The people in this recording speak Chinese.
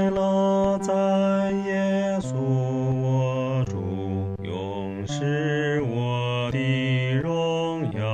乐在耶稣我主，永是我的荣耀。